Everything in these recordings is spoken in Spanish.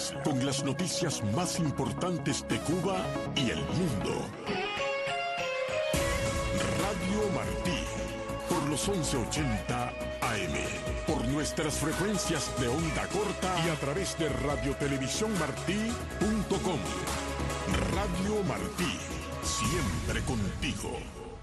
Martínez con las noticias más importantes de Cuba y el mundo. Radio Martí, por los 1180 AM, por nuestras frecuencias de onda corta y a través de radiotelevisiónmartí.com. Radio Martí, siempre contigo.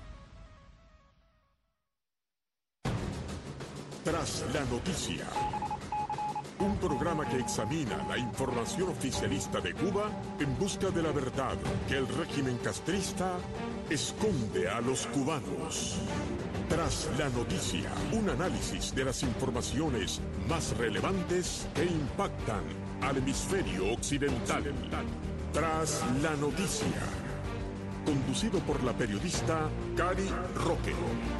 Tras la noticia, un programa que examina la información oficialista de Cuba en busca de la verdad que el régimen castrista esconde a los cubanos. Tras la noticia, un análisis de las informaciones más relevantes que impactan al hemisferio occidental. Tras la noticia, conducido por la periodista Cari Roque.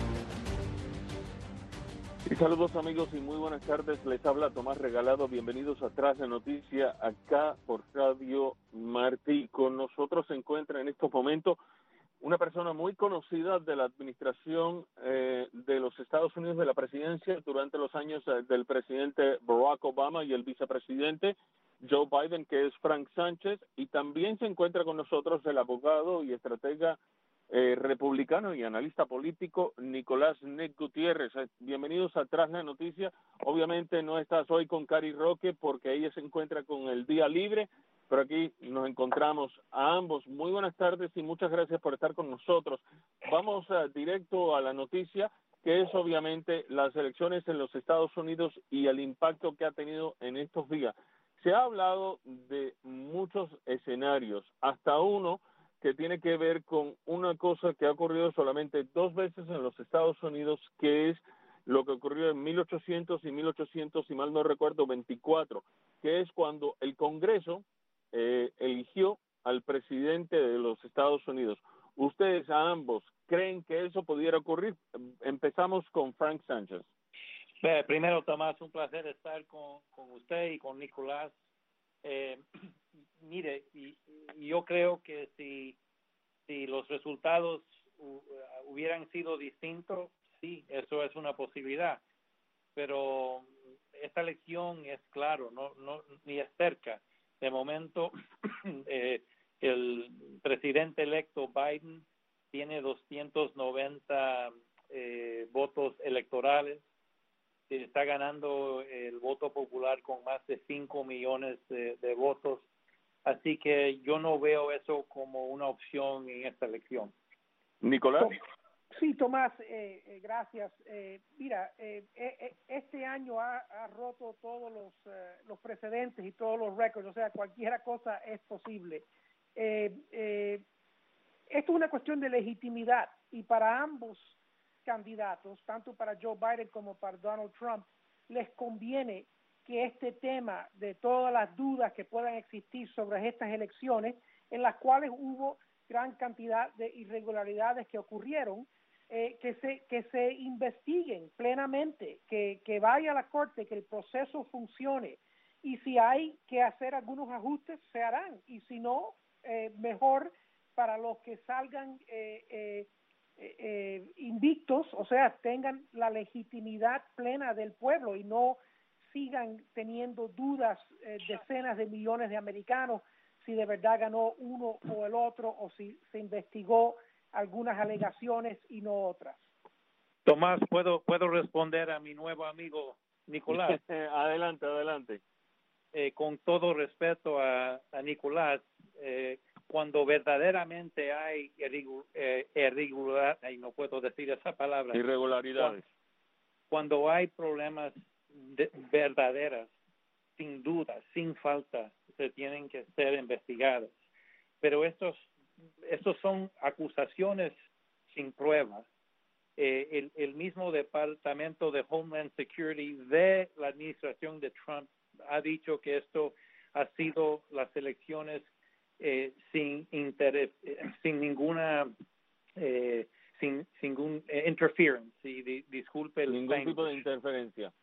Y saludos amigos y muy buenas tardes, les habla Tomás Regalado, bienvenidos a Tras la Noticia acá por Radio Martí. Con nosotros se encuentra en estos momentos una persona muy conocida de la administración de los Estados Unidos, de la presidencia durante los años del presidente Barack Obama y el vicepresidente Joe Biden, que es Frank Sánchez, y también se encuentra con nosotros el abogado y estratega republicano y analista político Nicolás Nick Gutiérrez. Bienvenidos a Tras la Noticia. Obviamente no estás hoy con Cari Roque porque ella se encuentra con el día libre, pero aquí nos encontramos a ambos. Muy buenas tardes y muchas gracias por estar con nosotros. Vamos directo a la noticia, que es obviamente las elecciones en los Estados Unidos y el impacto que ha tenido en estos días. Se ha hablado de muchos escenarios, hasta uno que tiene que ver con una cosa que ha ocurrido solamente 2 veces en los Estados Unidos, que es lo que ocurrió en 1800 y 1800, si mal no recuerdo, 24, que es cuando el Congreso eligió al presidente de los Estados Unidos. ¿Ustedes a ambos creen que eso pudiera ocurrir? Empezamos con Frank Sánchez. Primero, Tomás, un placer estar con usted y con Nicolás. Mire, y yo creo que si los resultados hubieran sido distintos, sí, eso es una posibilidad. Pero esta elección es claro, no ni es cerca. De momento, el presidente electo Biden tiene 290 votos electorales. Está ganando el voto popular con más de 5 millones de votos. Así que yo no veo eso como una opción en esta elección. Nicolás. Sí, Tomás, gracias. Mira, este año ha roto todos los precedentes y todos los récords, o sea, cualquier cosa es posible. Esto es una cuestión de legitimidad y para ambos candidatos, tanto para Joe Biden como para Donald Trump, les conviene que este tema de todas las dudas que puedan existir sobre estas elecciones, en las cuales hubo gran cantidad de irregularidades que ocurrieron, que se investiguen plenamente, que vaya a la corte, que el proceso funcione, y si hay que hacer algunos ajustes, se harán, y si no, mejor para los que salgan invictos, o sea, tengan la legitimidad plena del pueblo y no sigan teniendo dudas decenas de millones de americanos si de verdad ganó uno o el otro o si se investigó algunas alegaciones y no otras. Tomás, ¿puedo responder a mi nuevo amigo Nicolás? Adelante. Con todo respeto a Nicolás, cuando verdaderamente hay no puedo decir esa palabra. Irregularidades. Cuando hay problemas verdaderas, sin duda, sin falta, se tienen que ser investigados. Pero estos son acusaciones sin pruebas. El mismo Departamento de Homeland Security de la administración de Trump ha dicho que esto ha sido las elecciones sin ninguna interference, y disculpe el ningún tipo de interferencia.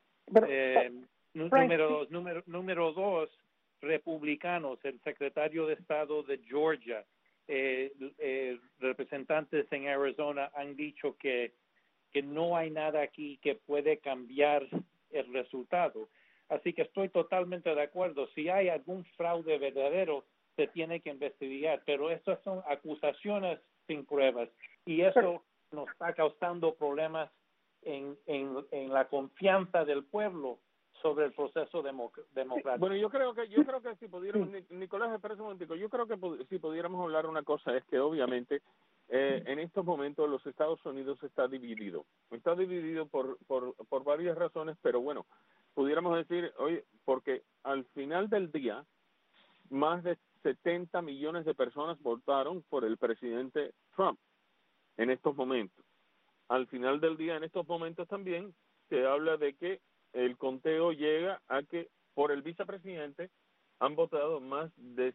Número dos, republicanos, el secretario de Estado de Georgia, representantes en Arizona han dicho que no hay nada aquí que puede cambiar el resultado. Así que estoy totalmente de acuerdo. Si hay algún fraude verdadero, se tiene que investigar, pero estas son acusaciones sin pruebas y eso nos está causando problemas en la confianza del pueblo sobre el proceso democrático. Bueno, yo creo que si pudiéramos, Nicolás, espera un momentico, yo creo que si pudiéramos hablar una cosa es que obviamente en estos momentos los Estados Unidos está dividido por varias razones, pero bueno, pudiéramos decir, oye, porque al final del día más de 70 millones de personas votaron por el presidente Trump en estos momentos. Al final del día, en estos momentos también se habla de que el conteo llega a que por el vicepresidente han votado más de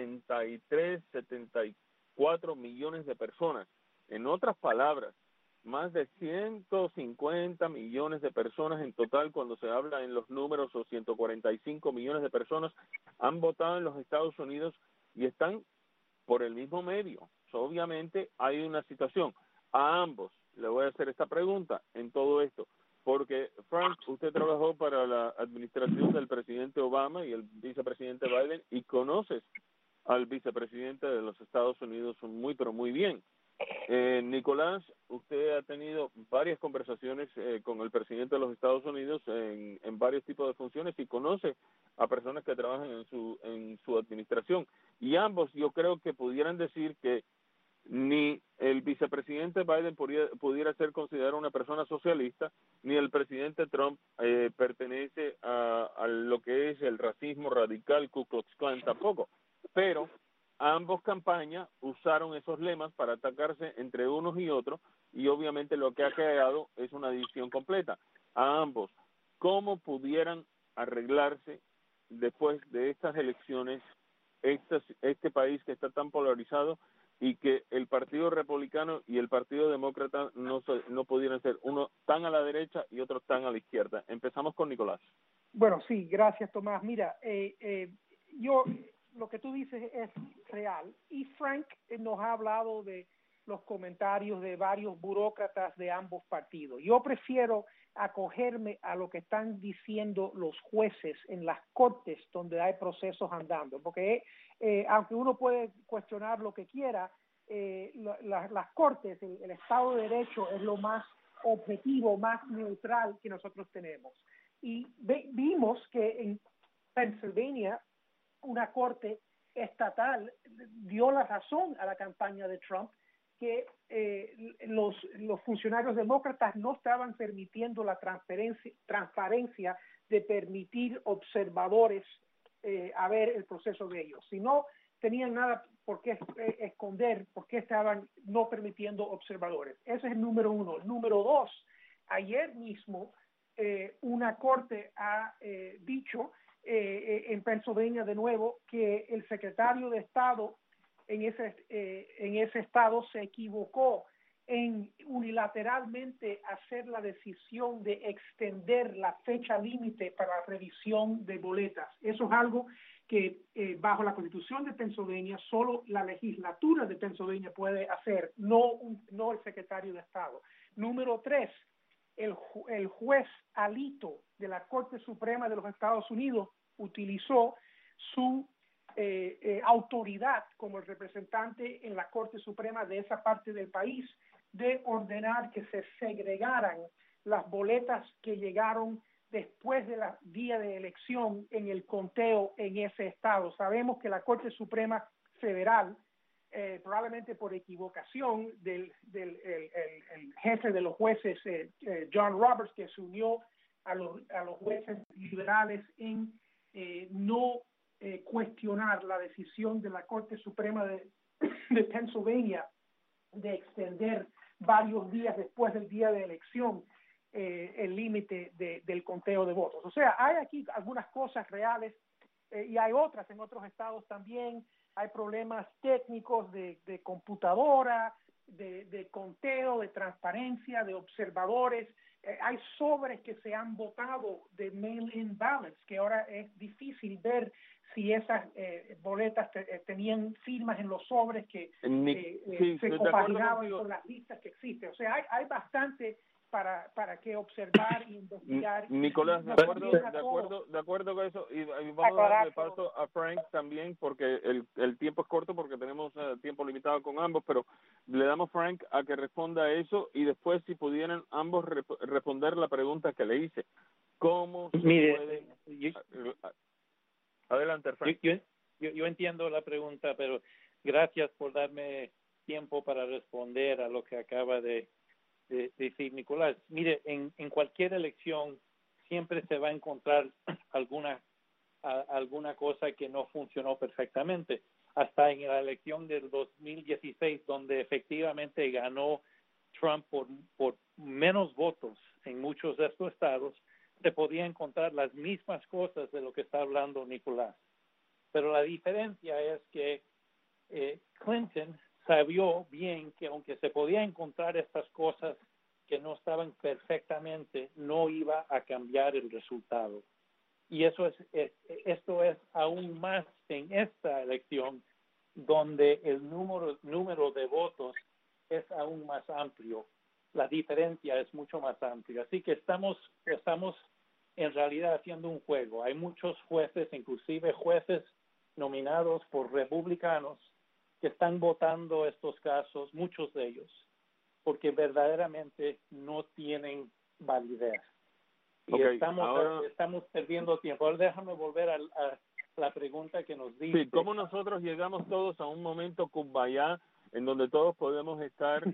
74 millones de personas. En otras palabras, más de 150 millones de personas en total, cuando se habla en los números, o 145 millones de personas han votado en los Estados Unidos y están por el mismo medio. Obviamente hay una situación. A ambos le voy a hacer esta pregunta en todo esto, porque Frank, usted trabajó para la administración del presidente Obama y el vicepresidente Biden y conoces al vicepresidente de los Estados Unidos muy, pero muy bien. Nicolás, usted ha tenido varias conversaciones con el presidente de los Estados Unidos en varios tipos de funciones y conoce a personas que trabajan en su administración. Y ambos yo creo que pudieran decir que ni el vicepresidente Biden pudiera ser considerado una persona socialista, ni el presidente Trump pertenece a lo que es el racismo radical, Ku Klux Klan tampoco. Pero ambos campañas usaron esos lemas para atacarse entre unos y otros, y obviamente lo que ha creado es una división completa. A ambos, ¿cómo pudieran arreglarse después de estas elecciones este país que está tan polarizado y que el Partido Republicano y el Partido Demócrata no pudieran ser uno tan a la derecha y otro tan a la izquierda? Empezamos con Nicolás. Bueno, sí, gracias, Tomás. Mira, yo lo que tú dices es real y Frank nos ha hablado de los comentarios de varios burócratas de ambos partidos. Yo prefiero acogerme a lo que están diciendo los jueces en las cortes donde hay procesos andando, porque aunque uno puede cuestionar lo que quiera, las cortes, el Estado de Derecho es lo más objetivo, más neutral que nosotros tenemos. Y vimos que en Pennsylvania una corte estatal dio la razón a la campaña de Trump que los funcionarios demócratas no estaban permitiendo la transparencia de permitir observadores a ver el proceso de ellos. Si no tenían nada por qué esconder, por qué estaban no permitiendo observadores. Ese es el número uno. El número dos, ayer mismo una corte ha dicho en Pennsylvania de nuevo que el secretario de Estado en ese estado se equivocó en unilateralmente hacer la decisión de extender la fecha límite para la revisión de boletas. Eso es algo que bajo la Constitución de Pennsylvania solo la legislatura de Pennsylvania puede hacer, no el secretario de Estado. Número 3, el juez Alito de la Corte Suprema de los Estados Unidos utilizó su autoridad como el representante en la Corte Suprema de esa parte del país de ordenar que se segregaran las boletas que llegaron después del día de elección en el conteo en ese estado. Sabemos que la Corte Suprema Federal, probablemente por equivocación del el jefe de los jueces, John Roberts, que se unió a los jueces liberales en no cuestionar la decisión de la Corte Suprema de Pennsylvania de extender varios días después del día de elección el límite del conteo de votos. O sea, hay aquí algunas cosas reales y hay otras en otros estados también. Hay problemas técnicos de computadora, de conteo, de transparencia, de observadores. Hay sobres que se han votado de mail-in ballots, que ahora es difícil ver si esas boletas tenían firmas en los sobres que se compaginaban con las listas que existen. O sea, hay bastante para que observar y investigar. Nicolás, de acuerdo con eso, y vamos a darle paso a Frank también, porque el tiempo es corto, porque tenemos tiempo limitado con ambos, pero le damos a Frank a que responda a eso, y después si pudieran ambos responder la pregunta que le hice. ¿Cómo se puede? Adelante, Frank. Yo entiendo la pregunta, pero gracias por darme tiempo para responder a lo que acaba de decir Nicolás. Mire, en cualquier elección siempre se va a encontrar alguna cosa que no funcionó perfectamente. Hasta en la elección del 2016, donde efectivamente ganó Trump por menos votos en muchos de estos estados, se podía encontrar las mismas cosas de lo que está hablando Nicolás. Pero la diferencia es que Clinton sabió bien que aunque se podía encontrar estas cosas que no estaban perfectamente, no iba a cambiar el resultado. Y esto es aún más en esta elección, donde el número de votos es aún más amplio. La diferencia es mucho más amplia. Así que estamos en realidad haciendo un juego. Hay muchos jueces, inclusive jueces nominados por republicanos, que están votando estos casos, muchos de ellos, porque verdaderamente no tienen validez. Y estamos perdiendo tiempo. Ahora déjame volver a la pregunta que nos dice. Sí, ¿cómo nosotros llegamos todos a un momento kumbaya en donde todos podemos estar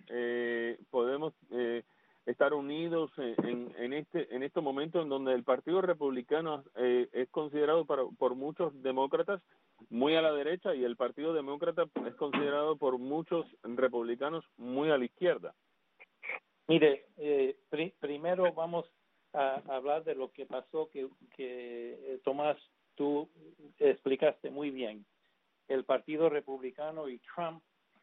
estar unidos en este momento en donde el Partido Republicano es considerado por muchos demócratas muy a la derecha y el Partido Demócrata es considerado por muchos republicanos muy a la izquierda? Mire, primero vamos a hablar de lo que pasó, que Tomás, tú explicaste muy bien. El Partido Republicano y Trump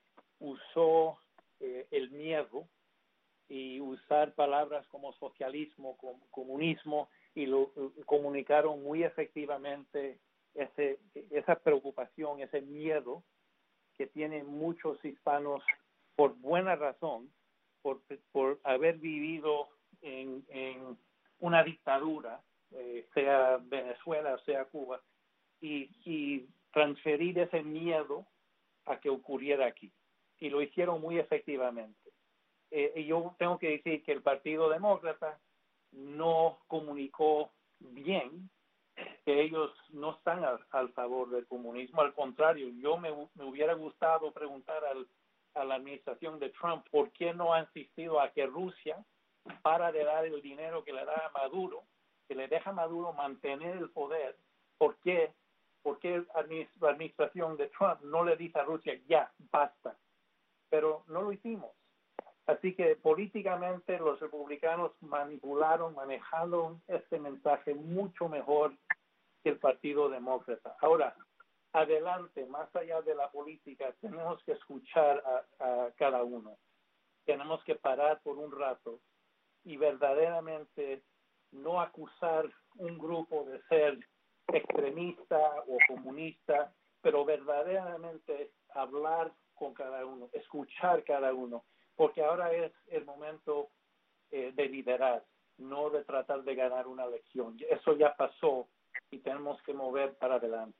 usó el miedo y usar palabras como socialismo, comunismo, y lo comunicaron muy efectivamente esa preocupación, ese miedo que tienen muchos hispanos por buena razón, por haber vivido en una dictadura, sea Venezuela, sea Cuba, y transferir ese miedo a que ocurriera aquí. Y lo hicieron muy efectivamente. Y yo tengo que decir que el Partido Demócrata no comunicó bien, que ellos no están al favor del comunismo. Al contrario, yo me hubiera gustado preguntar a la administración de Trump por qué no ha insistido a que Rusia para de dar el dinero que le da a Maduro, que le deja a Maduro mantener el poder. ¿Por qué la administración de Trump no le dice a Rusia, ya, basta? Pero no lo hicimos. Así que políticamente los republicanos manejaron este mensaje mucho mejor que el Partido Demócrata. Ahora, adelante, más allá de la política, tenemos que escuchar a cada uno. Tenemos que parar por un rato y verdaderamente no acusar un grupo de ser extremista o comunista, pero verdaderamente hablar con cada uno, escuchar cada uno, porque ahora es el momento de liderar, no de tratar de ganar una elección. Eso ya pasó y tenemos que mover para adelante.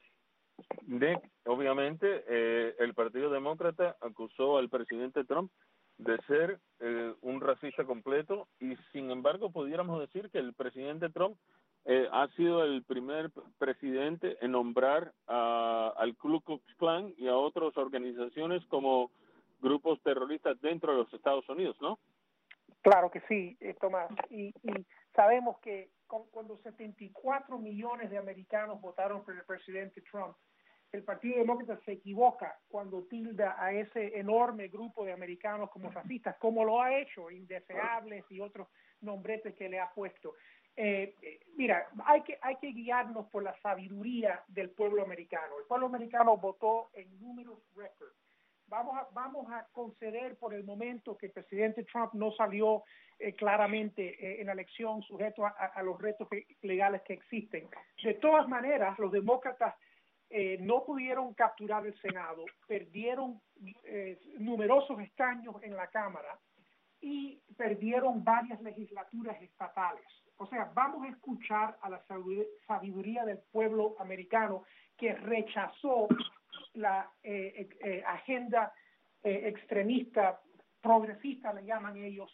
Obviamente, el Partido Demócrata acusó al presidente Trump de ser un racista completo y, sin embargo, pudiéramos decir que el presidente Trump ha sido el primer presidente en nombrar al Ku Klux Klan y a otras organizaciones como grupos terroristas dentro de los Estados Unidos, ¿no? Claro que sí, Tomás. Y sabemos que cuando 74 millones de americanos votaron por el presidente Trump, el Partido Demócrata se equivoca cuando tilda a ese enorme grupo de americanos como racistas, como lo ha hecho, indeseables y otros nombretes que le ha puesto. Mira, hay que guiarnos por la sabiduría del pueblo americano. El pueblo americano votó en números récord. Vamos a conceder por el momento que el presidente Trump no salió claramente en la elección sujeto a los retos legales que existen. De todas maneras, los demócratas no pudieron capturar el Senado, perdieron numerosos escaños en la Cámara y perdieron varias legislaturas estatales. O sea, vamos a escuchar a la sabiduría del pueblo americano que rechazó la agenda extremista, progresista, le llaman ellos,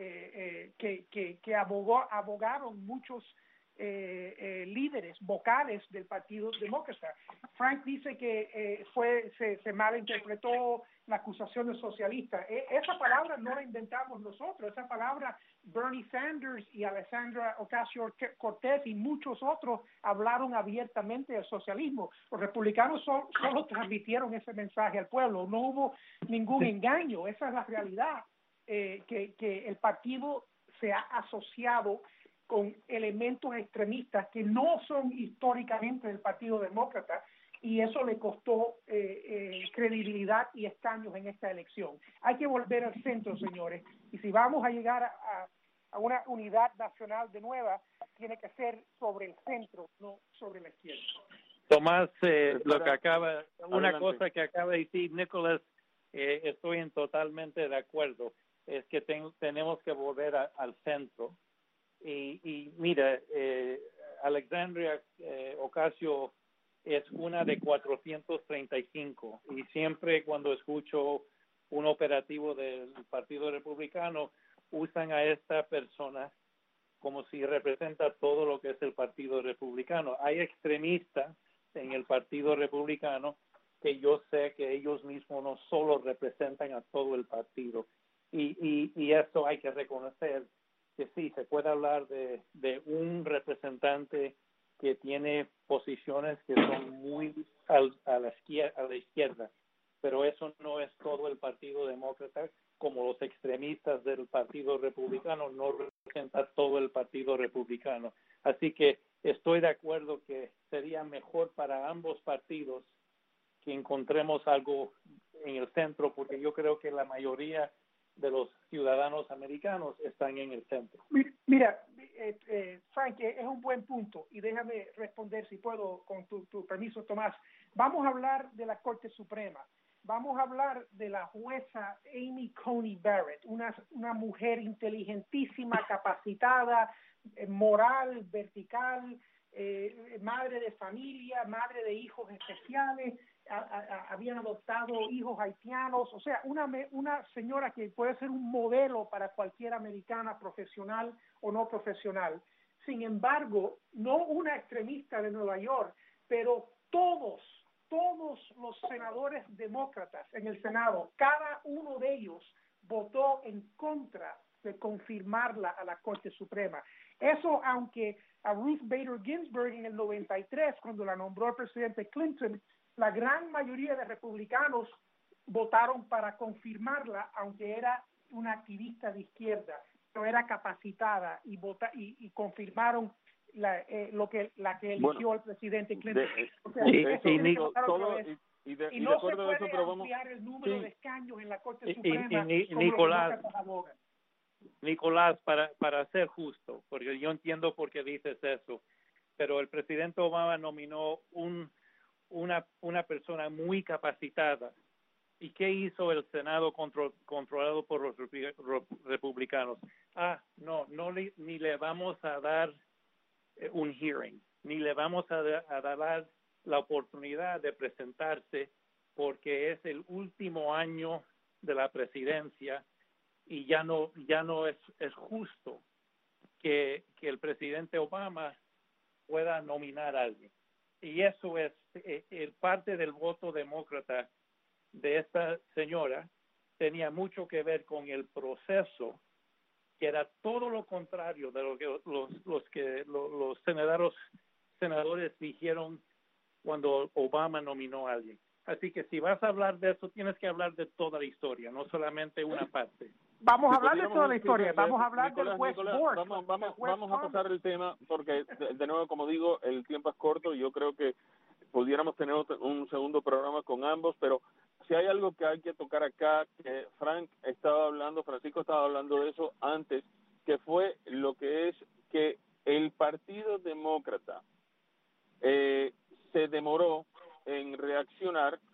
que abogaron muchos líderes vocales del Partido Demócrata. Frank dice que se malinterpretó la acusación de socialista. Esa palabra no la inventamos nosotros. Esa palabra Bernie Sanders y Alexandria Ocasio-Cortez y muchos otros hablaron abiertamente del socialismo. Los republicanos solo transmitieron ese mensaje al pueblo. No hubo ningún engaño. Esa es la realidad, que el partido se ha asociado con elementos extremistas que no son históricamente del Partido Demócrata, y eso le costó credibilidad y escaños en esta elección. Hay que volver al centro, señores, y si vamos a llegar a una unidad nacional de nueva, tiene que ser sobre el centro, no sobre la izquierda. Tomás, una cosa que acaba de decir Nicolás, estoy totalmente de acuerdo, es que tenemos que volver al centro. Y mira, Alexandria Ocasio es una de 435, y siempre cuando escucho un operativo del Partido Republicano usan a esta persona como si representa todo lo que es el Partido Republicano. Hay extremistas en el Partido Republicano que yo sé que ellos mismos no solo representan a todo el partido, y eso hay que reconocer, que sí, se puede hablar de un representante que tiene posiciones que son muy a la izquierda, pero eso no es todo el Partido Demócrata, como los extremistas del Partido Republicano no representan todo el Partido Republicano. Así que estoy de acuerdo que sería mejor para ambos partidos que encontremos algo en el centro, porque yo creo que la mayoría de los ciudadanos americanos están en el centro. Mira, Frank, es un buen punto, y déjame responder, si puedo, con tu permiso, Tomás. Vamos a hablar de la Corte Suprema. Vamos a hablar de la jueza Amy Coney Barrett, una mujer inteligentísima, capacitada, moral, vertical, madre de familia, madre de hijos especiales, habían adoptado hijos haitianos, o sea, una señora que puede ser un modelo para cualquier americana, profesional o no profesional. Sin embargo, no una extremista de Nueva York, pero todos los senadores demócratas en el Senado, cada uno de ellos votó en contra de confirmarla a la Corte Suprema. Eso, aunque a Ruth Bader Ginsburg en el 93, cuando la nombró el presidente Clinton, la gran mayoría de republicanos votaron para confirmarla, aunque era una activista de izquierda, pero era capacitada, y confirmaron la que eligió el presidente Clinton. Y no se puede ampliar el número de escaños en la Corte Suprema. Nicolás, para ser justo, porque yo entiendo por qué dices eso, pero el presidente Obama nominó una persona muy capacitada. ¿Y qué hizo el Senado controlado por los republicanos? Ni le vamos a dar un hearing, ni le vamos a dar la oportunidad de presentarse, porque es el último año de la presidencia y ya no es justo que el presidente Obama pueda nominar a alguien. Y eso es el parte del voto demócrata de esta señora tenía mucho que ver con el proceso, que era todo lo contrario de lo que los senadores dijeron cuando Obama nominó a alguien. Así que si vas a hablar de eso, tienes que habber de toda la historia, no solamente una parte. Vamos a hablar de toda la historia, vamos a hablar del juez Bork. Vamos a pasar el tema, porque de nuevo, como digo, el tiempo es corto y yo creo que pudiéramos tener un segundo programa con ambos, pero si hay algo que hay que tocar acá, que Francisco estaba hablando de eso antes, que fue lo que es que el Partido Demócrata se demoró en reaccionar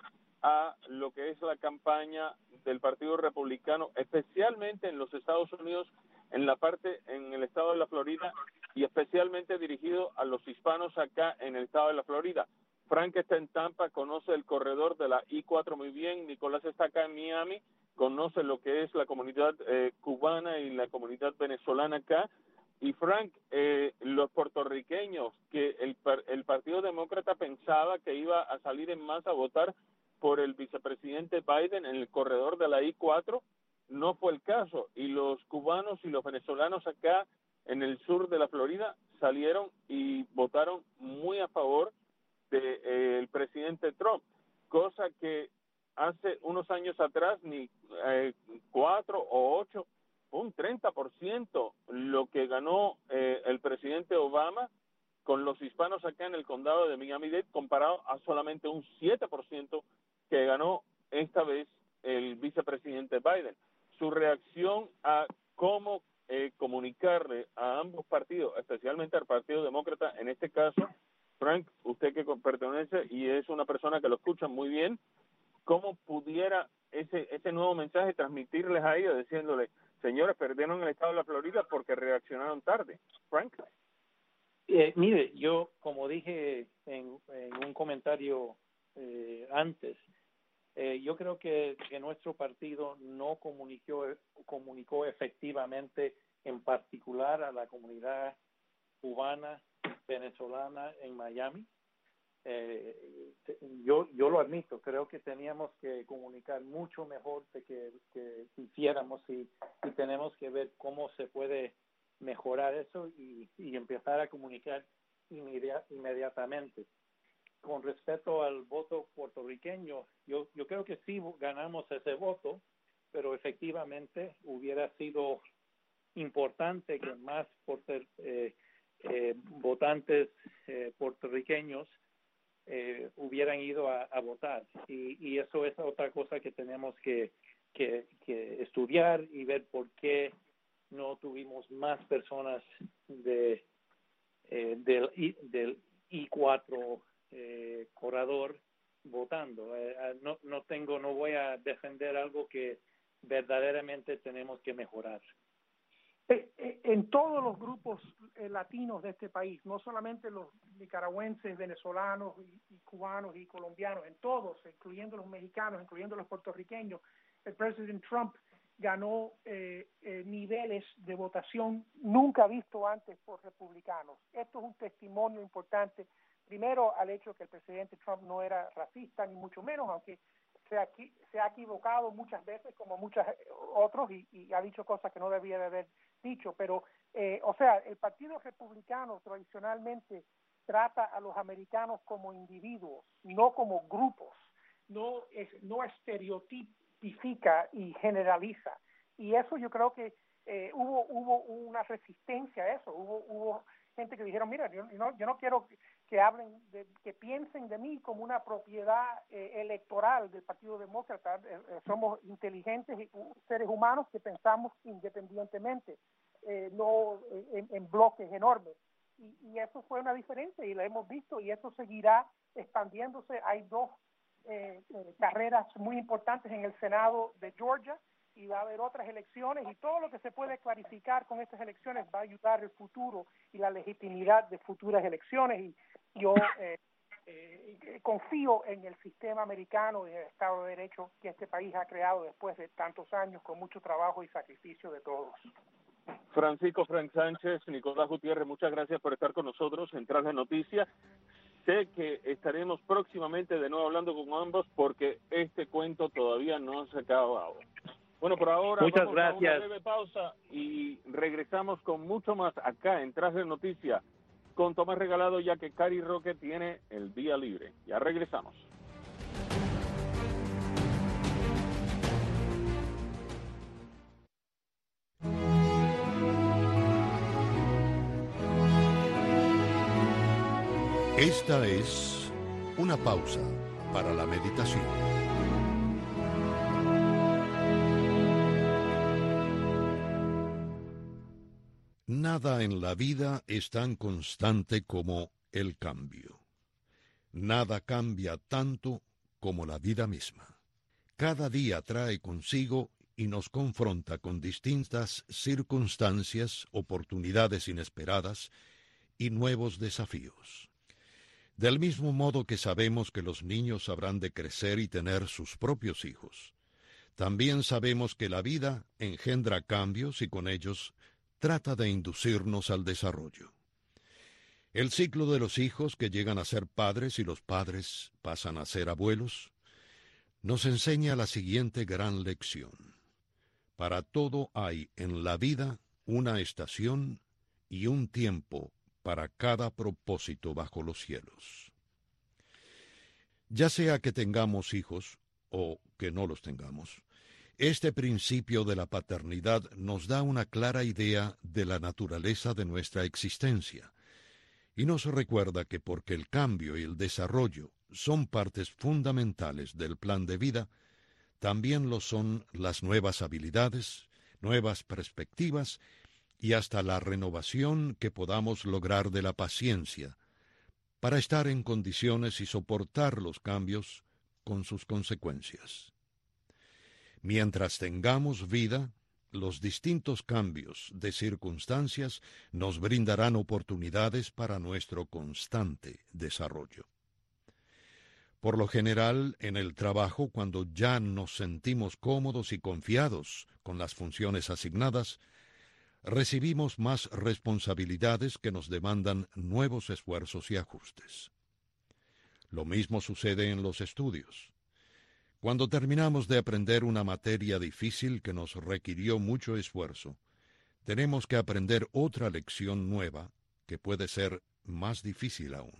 a lo que es la campaña del Partido Republicano, especialmente en los Estados Unidos, en el estado de la Florida, y especialmente dirigido a los hispanos acá en el estado de la Florida. Frank está en Tampa, conoce el corredor de la I-4 muy bien. Nicolás está acá en Miami, conoce lo que es la comunidad cubana y la comunidad venezolana acá. Y Frank, los puertorriqueños que el Partido Demócrata pensaba que iba a salir en masa a votar por el vicepresidente Biden en el corredor de la I-4, no fue el caso. Y los cubanos y los venezolanos acá en el sur de la Florida salieron y votaron muy a favor del presidente Trump, cosa que hace unos años atrás ni 4 o 8, un 30% lo que ganó el presidente Obama con los hispanos acá en el condado de Miami-Dade, comparado a solamente un 7% que ganó esta vez el vicepresidente Biden. Su reacción a cómo comunicarle a ambos partidos, especialmente al Partido Demócrata, en este caso, Frank, usted que pertenece y es una persona que lo escucha muy bien, ¿cómo pudiera ese nuevo mensaje transmitirles a ellos diciéndole, señores, perdieron el estado de la Florida porque reaccionaron tarde? Frank. Mire, yo, como dije en un comentario antes, yo creo que nuestro partido no comunicó efectivamente, en particular a la comunidad cubana, venezolana en Miami. Yo lo admito, creo que teníamos que comunicar mucho mejor de que hiciéramos y tenemos que ver cómo se puede mejorar eso y empezar a comunicar inmediatamente. Con respecto al voto puertorriqueño, yo creo que sí ganamos ese voto, pero efectivamente hubiera sido importante que más votantes puertorriqueños hubieran ido a votar, y eso es otra cosa que tenemos que estudiar y ver por qué no tuvimos más personas del I-4 corredor votando. No voy a defender algo que verdaderamente tenemos que mejorar. En todos los grupos latinos de este país, no solamente los nicaragüenses, venezolanos y cubanos y colombianos, en todos, incluyendo los mexicanos, incluyendo los puertorriqueños, el presidente Trump ganó niveles de votación nunca visto antes por republicanos. Esto es un testimonio importante, primero al hecho de que el presidente Trump no era racista, ni mucho menos, aunque se ha equivocado muchas veces, como muchos otros, y ha dicho cosas que no debía de haber dicho, pero, el Partido Republicano tradicionalmente trata a los americanos como individuos, no como grupos, no estereotipifica y generaliza, y eso yo creo que hubo una resistencia a eso, hubo gente que dijeron, mira, yo no quiero que hablen, que piensen de mí como una propiedad electoral del Partido Demócrata. Somos inteligentes seres humanos que pensamos independientemente, no en bloques enormes. Y eso fue una diferencia y la hemos visto, y eso seguirá expandiéndose. Hay dos carreras muy importantes en el Senado de Georgia, y va a haber otras elecciones, y todo lo que se puede clarificar con estas elecciones va a ayudar el futuro y la legitimidad de futuras elecciones. Y yo confío en el sistema americano y el Estado de Derecho que este país ha creado después de tantos años, con mucho trabajo y sacrificio de todos. Francisco Frank Sánchez, Nicolás Gutiérrez, muchas gracias por estar con nosotros en Tras la Noticia. Sé que estaremos próximamente de nuevo hablando con ambos, porque este cuento todavía no se ha acabado. Bueno, por ahora muchas vamos gracias. a una breve pausa y regresamos con mucho más acá en Tras la Noticia con Tomás Regalado, ya que Cari Roque tiene el día libre. Ya regresamos. Esta es una pausa para la meditación. Nada en la vida es tan constante como el cambio. Nada cambia tanto como la vida misma. Cada día trae consigo y nos confronta con distintas circunstancias, oportunidades inesperadas y nuevos desafíos. Del mismo modo que sabemos que los niños habrán de crecer y tener sus propios hijos, también sabemos que la vida engendra cambios y con ellos trata de inducirnos al desarrollo. El ciclo de los hijos que llegan a ser padres y los padres pasan a ser abuelos, nos enseña la siguiente gran lección. Para todo hay en la vida una estación y un tiempo para cada propósito bajo los cielos. Ya sea que tengamos hijos o que no los tengamos, este principio de la paternidad nos da una clara idea de la naturaleza de nuestra existencia y nos recuerda que porque el cambio y el desarrollo son partes fundamentales del plan de vida, también lo son las nuevas habilidades, nuevas perspectivas y hasta la renovación que podamos lograr de la paciencia, para estar en condiciones y soportar los cambios con sus consecuencias. Mientras tengamos vida, los distintos cambios de circunstancias nos brindarán oportunidades para nuestro constante desarrollo. Por lo general, en el trabajo, cuando ya nos sentimos cómodos y confiados con las funciones asignadas, recibimos más responsabilidades que nos demandan nuevos esfuerzos y ajustes. Lo mismo sucede en los estudios. Cuando terminamos de aprender una materia difícil que nos requirió mucho esfuerzo, tenemos que aprender otra lección nueva que puede ser más difícil aún.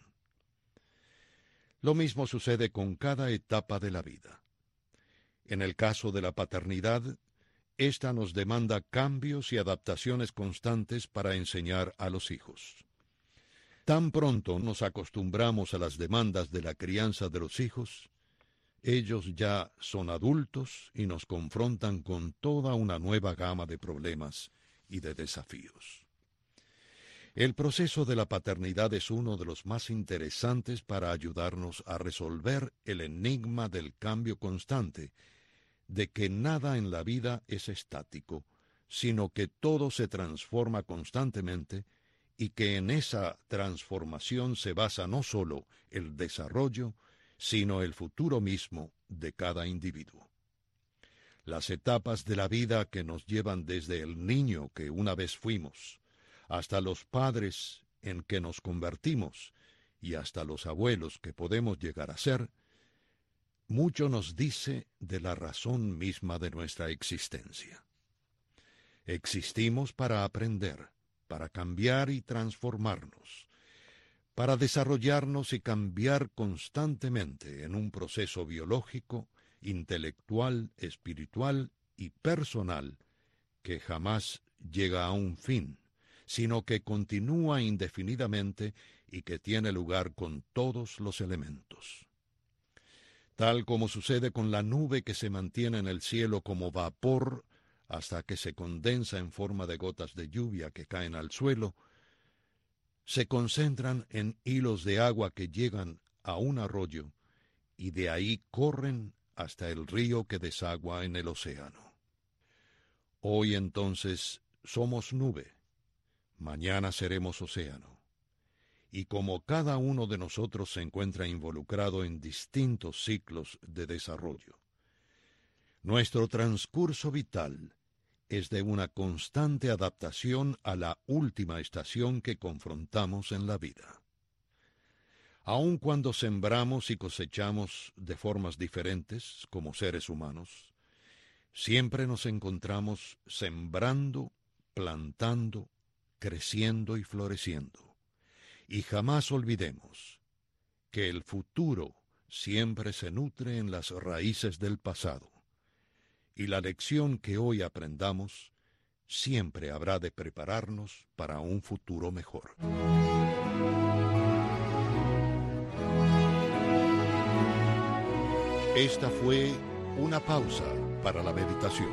Lo mismo sucede con cada etapa de la vida. En el caso de la paternidad, esta nos demanda cambios y adaptaciones constantes para enseñar a los hijos. Tan pronto nos acostumbramos a las demandas de la crianza de los hijos, ellos ya son adultos y nos confrontan con toda una nueva gama de problemas y de desafíos. El proceso de la paternidad es uno de los más interesantes para ayudarnos a resolver el enigma del cambio constante, de que nada en la vida es estático, sino que todo se transforma constantemente y que en esa transformación se basa no solo el desarrollo, sino el futuro mismo de cada individuo. Las etapas de la vida que nos llevan desde el niño que una vez fuimos, hasta los padres en que nos convertimos y hasta los abuelos que podemos llegar a ser, mucho nos dice de la razón misma de nuestra existencia. Existimos para aprender, para cambiar y transformarnos, para desarrollarnos y cambiar constantemente en un proceso biológico, intelectual, espiritual y personal que jamás llega a un fin, sino que continúa indefinidamente y que tiene lugar con todos los elementos. Tal como sucede con la nube que se mantiene en el cielo como vapor hasta que se condensa en forma de gotas de lluvia que caen al suelo, se concentran en hilos de agua que llegan a un arroyo y de ahí corren hasta el río que desagua en el océano. Hoy entonces somos nube, mañana seremos océano, y como cada uno de nosotros se encuentra involucrado en distintos ciclos de desarrollo, nuestro transcurso vital es de una constante adaptación a la última estación que confrontamos en la vida. Aun cuando sembramos y cosechamos de formas diferentes como seres humanos, siempre nos encontramos sembrando, plantando, creciendo y floreciendo. Y jamás olvidemos que el futuro siempre se nutre en las raíces del pasado, y la lección que hoy aprendamos siempre habrá de prepararnos para un futuro mejor. Esta fue una pausa para la meditación.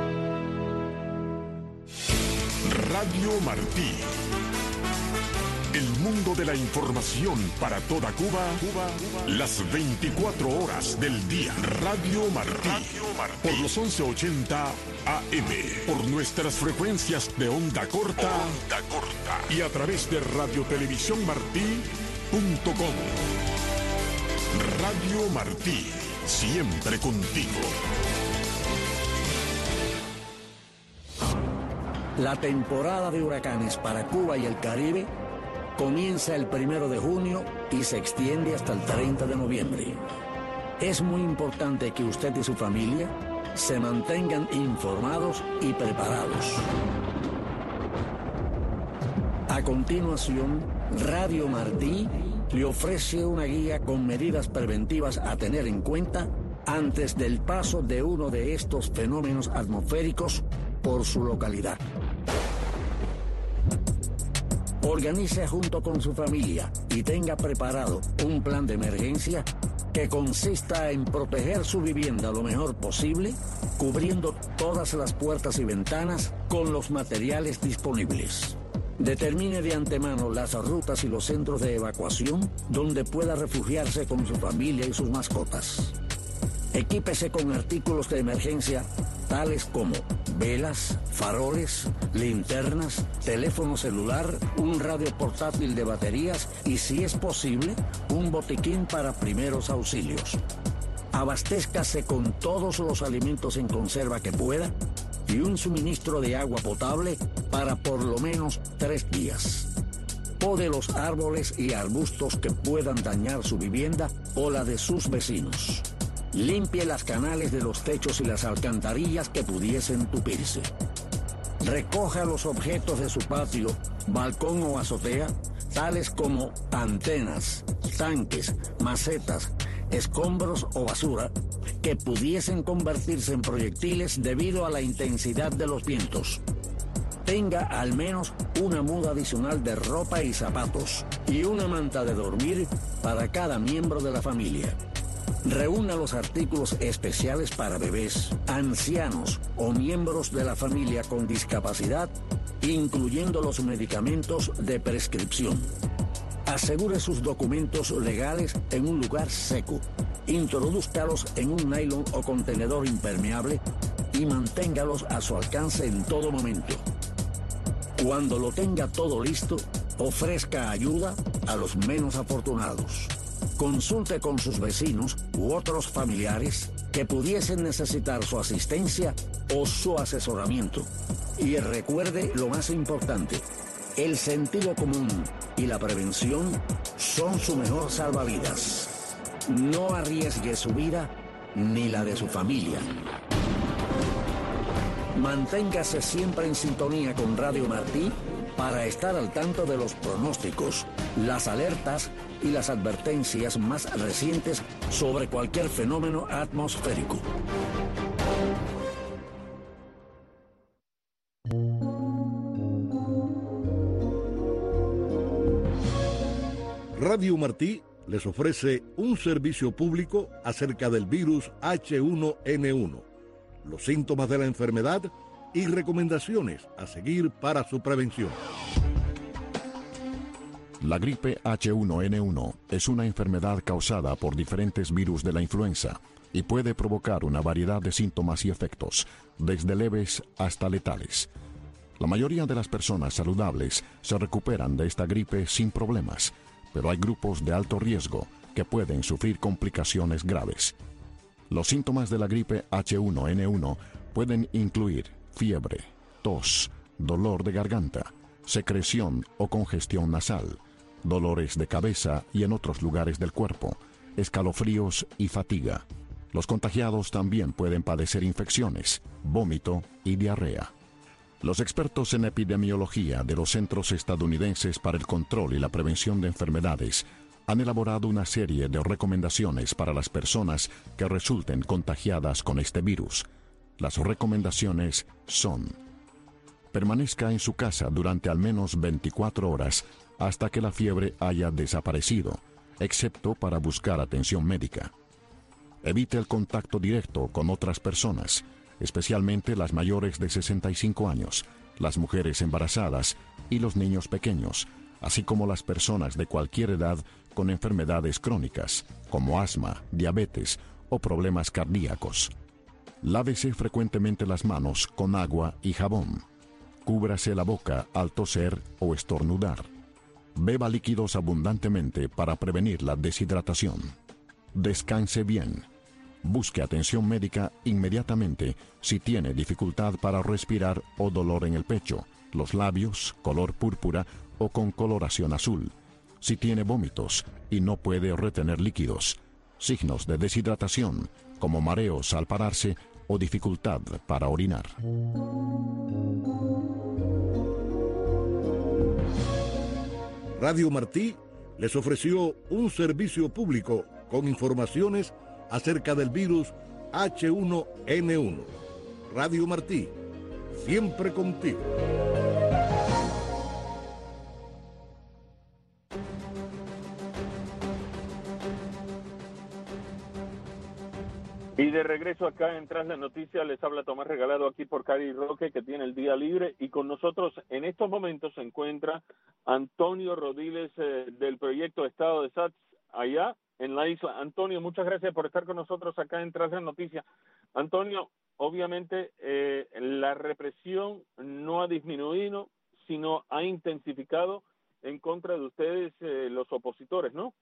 Radio Martí, El mundo de la información para toda Cuba, las 24 horas del día. Radio Martí, por los 1180 AM, por nuestras frecuencias de onda corta, y a través de radiotelevisiónmartí.com. Radio Martí, siempre contigo. La temporada de huracanes para Cuba y el Caribe comienza el 1 de junio y se extiende hasta el 30 de noviembre. Es muy importante que usted y su familia se mantengan informados y preparados. A continuación, Radio Martí le ofrece una guía con medidas preventivas a tener en cuenta antes del paso de uno de estos fenómenos atmosféricos por su localidad. Organice junto con su familia y tenga preparado un plan de emergencia que consista en proteger su vivienda lo mejor posible, cubriendo todas las puertas y ventanas con los materiales disponibles. Determine de antemano las rutas y los centros de evacuación donde pueda refugiarse con su familia y sus mascotas. Equípese con artículos de emergencia tales como velas, faroles, linternas, teléfono celular, un radio portátil de baterías y, si es posible, un botiquín para primeros auxilios. Abastézcase con todos los alimentos en conserva que pueda y un suministro de agua potable para por lo menos 3 días. Pode los árboles y arbustos que puedan dañar su vivienda o la de sus vecinos. Limpie las canales de los techos y las alcantarillas que pudiesen tupirse. Recoja los objetos de su patio, balcón o azotea, tales como antenas, tanques, macetas, escombros o basura, que pudiesen convertirse en proyectiles debido a la intensidad de los vientos. Tenga al menos una muda adicional de ropa y zapatos y una manta de dormir para cada miembro de la familia. Reúna los artículos especiales para bebés, ancianos o miembros de la familia con discapacidad, incluyendo los medicamentos de prescripción. Asegure sus documentos legales en un lugar seco. Introdúzcalos en un nylon o contenedor impermeable y manténgalos a su alcance en todo momento. Cuando lo tenga todo listo, ofrezca ayuda a los menos afortunados. Consulte con sus vecinos u otros familiares que pudiesen necesitar su asistencia o su asesoramiento. Y recuerde lo más importante: el sentido común y la prevención son su mejor salvavidas. No arriesgue su vida ni la de su familia. Manténgase siempre en sintonía con Radio Martí para estar al tanto de los pronósticos, las alertas y las advertencias más recientes sobre cualquier fenómeno atmosférico. Radio Martí les ofrece un servicio público acerca del virus H1N1, los síntomas de la enfermedad y recomendaciones a seguir para su prevención. La gripe H1N1 es una enfermedad causada por diferentes virus de la influenza y puede provocar una variedad de síntomas y efectos, desde leves hasta letales. La mayoría de las personas saludables se recuperan de esta gripe sin problemas, pero hay grupos de alto riesgo que pueden sufrir complicaciones graves. Los síntomas de la gripe H1N1 pueden incluir fiebre, tos, dolor de garganta, secreción o congestión nasal, dolores de cabeza y en otros lugares del cuerpo, escalofríos y fatiga. Los contagiados también pueden padecer infecciones, vómito y diarrea. Los expertos en epidemiología de los Centros Estadounidenses para el Control y la Prevención de Enfermedades han elaborado una serie de recomendaciones para las personas que resulten contagiadas con este virus. Las recomendaciones son: permanezca en su casa durante al menos 24 horas hasta que la fiebre haya desaparecido, excepto para buscar atención médica. Evite el contacto directo con otras personas, especialmente las mayores de 65 años, las mujeres embarazadas y los niños pequeños, así como las personas de cualquier edad con enfermedades crónicas, como asma, diabetes o problemas cardíacos. Lávese frecuentemente las manos con agua y jabón. Cúbrase la boca al toser o estornudar. Beba líquidos abundantemente para prevenir la deshidratación. Descanse bien. Busque atención médica inmediatamente si tiene dificultad para respirar o dolor en el pecho, los labios, color púrpura o con coloración azul. Si tiene vómitos y no puede retener líquidos. Signos de deshidratación, como mareos al pararse o dificultad para orinar. Radio Martí les ofreció un servicio público con informaciones acerca del virus H1N1. Radio Martí, siempre contigo. Y de regreso acá en Tras la Noticia, les habla Tomás Regalado aquí por Cari Roque, que tiene el día libre, y con nosotros en estos momentos se encuentra Antonio Rodiles del proyecto Estado de SATS allá en la isla. Antonio, muchas gracias por estar con nosotros acá en Tras la Noticia. Antonio, obviamente la represión no ha disminuido, sino ha intensificado en contra de ustedes los opositores, ¿no?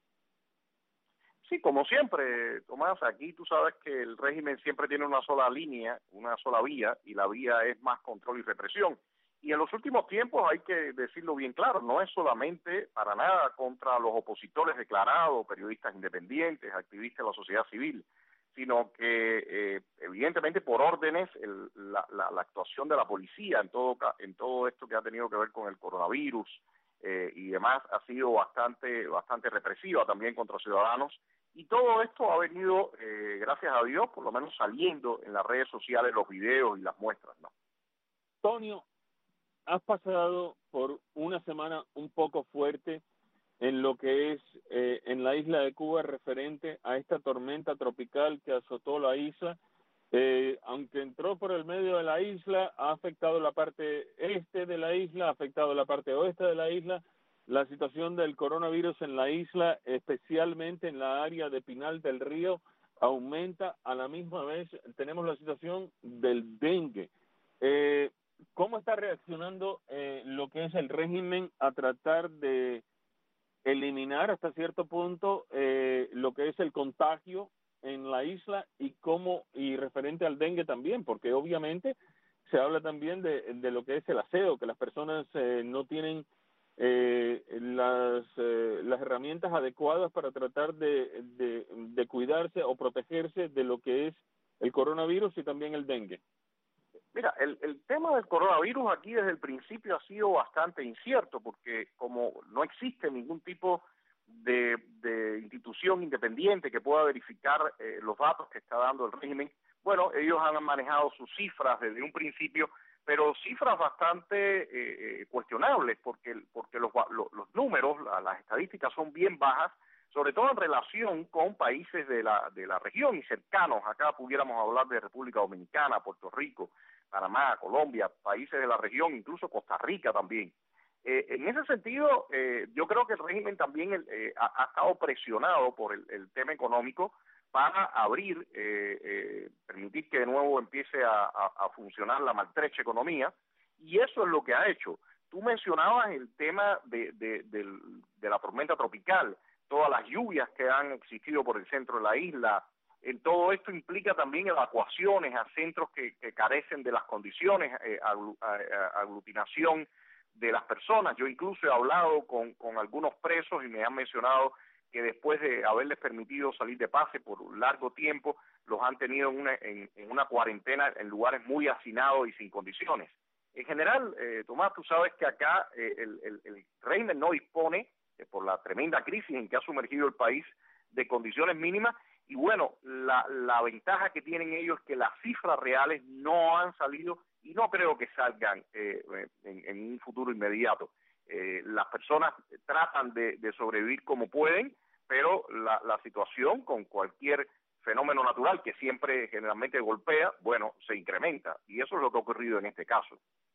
Sí, como siempre, Tomás, aquí tú sabes que el régimen siempre tiene una sola línea, una sola vía, y la vía es más control y represión. Y en los últimos tiempos hay que decirlo bien claro, no es solamente para nada contra los opositores declarados, periodistas independientes, activistas de la sociedad civil, sino que evidentemente por órdenes la actuación de la policía en todo esto que ha tenido que ver con el coronavirus y demás ha sido bastante represiva también contra ciudadanos. Y todo esto ha venido, gracias a Dios, por lo menos saliendo en las redes sociales, los videos y las muestras, ¿no? Antonio, has pasado por una semana un poco fuerte en lo que es en la isla de Cuba referente a esta tormenta tropical que azotó la isla. Aunque entró por el medio de la isla, ha afectado la parte este de la isla, ha afectado la parte oeste de la isla. La situación del coronavirus en la isla, especialmente en la área de Pinal del Río, aumenta. A la misma vez tenemos la situación del dengue. ¿Cómo está reaccionando lo que es el régimen a tratar de eliminar hasta cierto punto lo que es el contagio en la isla y referente al dengue también? Porque obviamente se habla también de lo que es el aseo, que las personas no tienen las herramientas adecuadas para tratar de cuidarse o protegerse de lo que es el coronavirus y también el dengue. Mira, el tema del coronavirus aquí desde el principio ha sido bastante incierto, porque como no existe ningún tipo de institución independiente que pueda verificar los datos que está dando el régimen, bueno, ellos han manejado sus cifras desde un principio, pero cifras bastante cuestionables, porque los números, las estadísticas son bien bajas, sobre todo en relación con países de la región y cercanos. Acá pudiéramos hablar de República Dominicana, Puerto Rico, Panamá, Colombia, países de la región, incluso Costa Rica también. En ese sentido, yo creo que el régimen también ha estado presionado por el tema económico para abrir, permitir que de nuevo empiece a funcionar la maltrecha economía, y eso es lo que ha hecho. Tú mencionabas el tema de la tormenta tropical, todas las lluvias que han existido por el centro de la isla. En todo esto implica también evacuaciones a centros que carecen de las condiciones, aglutinación de las personas. Yo incluso he hablado con algunos presos y me han mencionado que después de haberles permitido salir de pase por un largo tiempo, los han tenido en una cuarentena en lugares muy hacinados y sin condiciones. En general, Tomás, tú sabes que acá el régimen no dispone, por la tremenda crisis en que ha sumergido el país, de condiciones mínimas, y bueno, la ventaja que tienen ellos es que las cifras reales no han salido y no creo que salgan en un futuro inmediato. Las personas tratan de sobrevivir como pueden, pero la situación con cualquier fenómeno natural que siempre generalmente golpea, bueno, se incrementa, y eso es lo que ha ocurrido en este caso.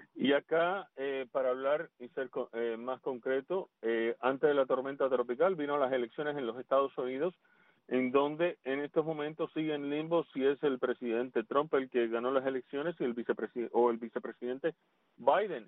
Y acá, para hablar y ser más concreto, antes de la tormenta tropical vino las elecciones en los Estados Unidos, en donde en estos momentos sigue en limbo si es el presidente Trump el que ganó las elecciones y el vicepresidente Biden.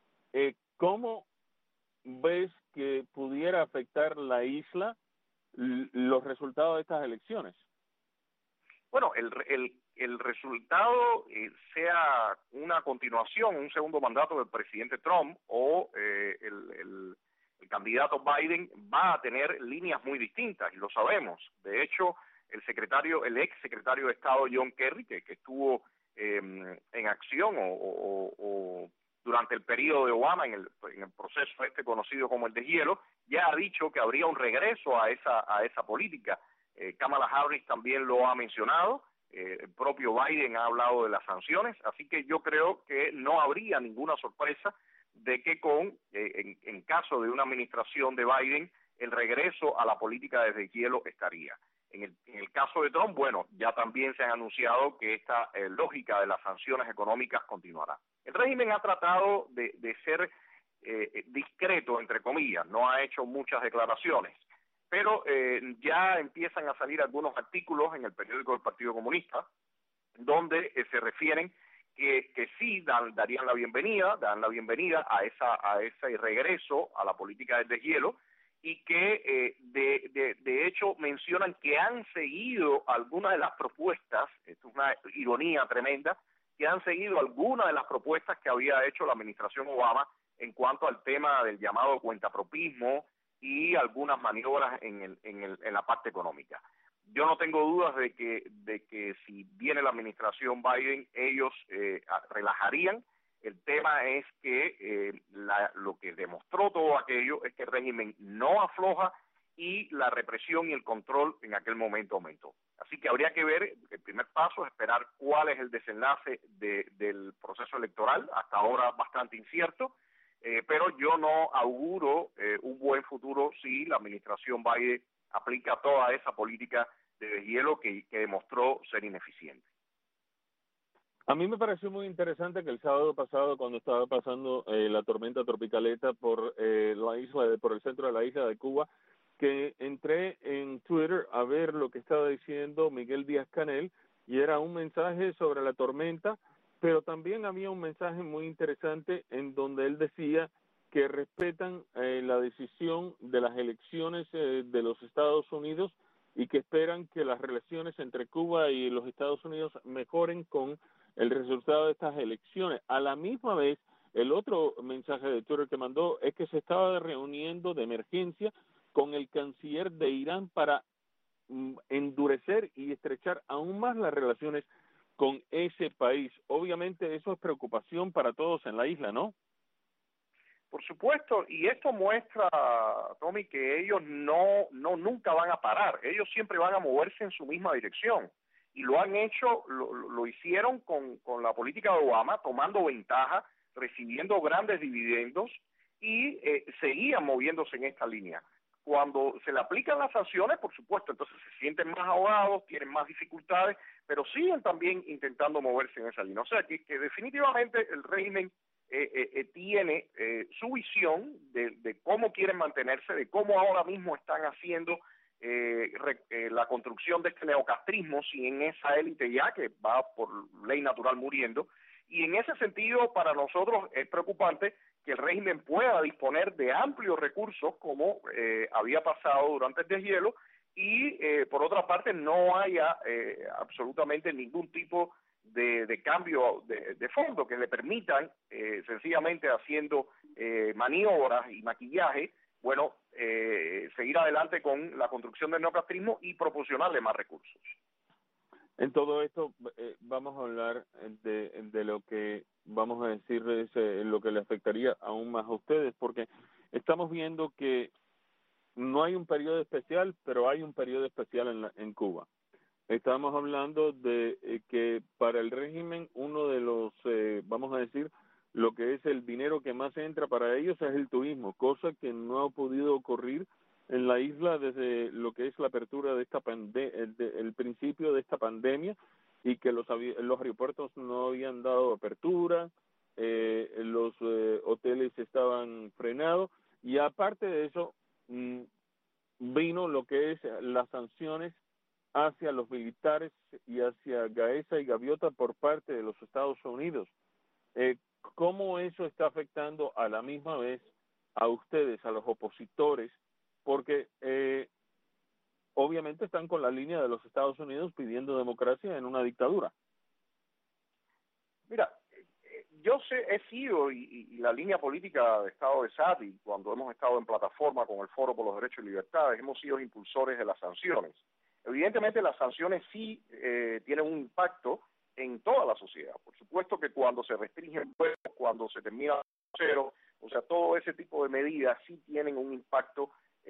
¿Cómo ves que pudiera afectar la isla los resultados de estas elecciones? Bueno, el resultado sea una continuación, un segundo mandato del presidente Trump o el candidato Biden va a tener líneas muy distintas y lo sabemos. De hecho, el ex secretario de Estado John Kerry, que estuvo en acción o durante el periodo de Obama en el proceso conocido como el deshielo, ya ha dicho que habría un regreso a esa política. Kamala Harris también lo ha mencionado, el propio Biden ha hablado de las sanciones, así que yo creo que no habría ninguna sorpresa de que en caso de una administración de Biden, el regreso a la política de deshielo estaría. En el caso de Trump, bueno, ya también se han anunciado que esta lógica de las sanciones económicas continuará. El régimen ha tratado de ser discreto, entre comillas, no ha hecho muchas declaraciones, pero ya empiezan a salir algunos artículos en el periódico del Partido Comunista donde se refieren que sí darían la bienvenida a ese regreso a la política del deshielo y que de hecho mencionan que han seguido algunas de las propuestas, esto es una ironía tremenda, que han seguido algunas de las propuestas que había hecho la administración Obama en cuanto al tema del llamado cuentapropismo y algunas maniobras en la parte económica. Yo no tengo dudas de que si viene la administración Biden, ellos relajarían. El tema es que lo que demostró todo aquello es que el régimen no afloja y la represión y el control en aquel momento aumentó. Así que habría que ver, el primer paso es esperar cuál es el desenlace del proceso electoral, hasta ahora bastante incierto, pero yo no auguro un buen futuro si la administración Biden aplica toda esa política de deshielo que demostró ser ineficiente. A mí me pareció muy interesante que el sábado pasado, cuando estaba pasando la tormenta tropicaleta por por el centro de la isla de Cuba, que entré en Twitter a ver lo que estaba diciendo Miguel Díaz-Canel, y era un mensaje sobre la tormenta, pero también había un mensaje muy interesante en donde él decía que respetan la decisión de las elecciones de los Estados Unidos y que esperan que las relaciones entre Cuba y los Estados Unidos mejoren con el resultado de estas elecciones. A la misma vez, el otro mensaje de Twitter que mandó es que se estaba reuniendo de emergencia con el canciller de Irán para endurecer y estrechar aún más las relaciones con ese país. Obviamente eso es preocupación para todos en la isla, ¿no? Por supuesto, y esto muestra, Tommy, que ellos nunca van a parar, ellos siempre van a moverse en su misma dirección, y lo han hecho, lo hicieron con la política de Obama, tomando ventaja, recibiendo grandes dividendos, y seguían moviéndose en esta línea. Cuando se le aplican las sanciones, por supuesto, entonces se sienten más ahogados, tienen más dificultades, pero siguen también intentando moverse en esa línea. O sea, que definitivamente el régimen tiene su visión de cómo quieren mantenerse, de cómo ahora mismo están haciendo la construcción de este neocastrismo sin esa élite ya que va por ley natural muriendo, y en ese sentido para nosotros es preocupante que el régimen pueda disponer de amplios recursos como había pasado durante el deshielo y por otra parte no haya absolutamente ningún tipo de cambio de fondo que le permitan sencillamente haciendo maniobras y maquillaje, bueno, seguir adelante con la construcción del neocastrismo y proporcionarle más recursos. En todo esto vamos a hablar de lo que vamos a decirles, lo que le afectaría aún más a ustedes, porque estamos viendo que no hay un periodo especial, pero hay un periodo especial en Cuba. Estamos hablando de que para el régimen uno de los, vamos a decir, lo que es el dinero que más entra para ellos es el turismo, cosa que no ha podido ocurrir en la isla desde lo que es la apertura de esta el principio de esta pandemia, y que los aeropuertos no habían dado apertura, los hoteles estaban frenados, y aparte de eso vino lo que es las sanciones hacia los militares y hacia Gaeza y Gaviota por parte de los Estados Unidos. ¿Cómo eso está afectando a la misma vez a ustedes, a los opositores? Porque obviamente están con la línea de los Estados Unidos pidiendo democracia en una dictadura. Mira, yo he sido, y la línea política de Estado de Sati, cuando hemos estado en plataforma con el Foro por los Derechos y Libertades, hemos sido impulsores de las sanciones. Evidentemente las sanciones sí tienen un impacto en toda la sociedad. Por supuesto que cuando se restringen pueblos, cuando se termina cero, o sea, todo ese tipo de medidas sí tienen un impacto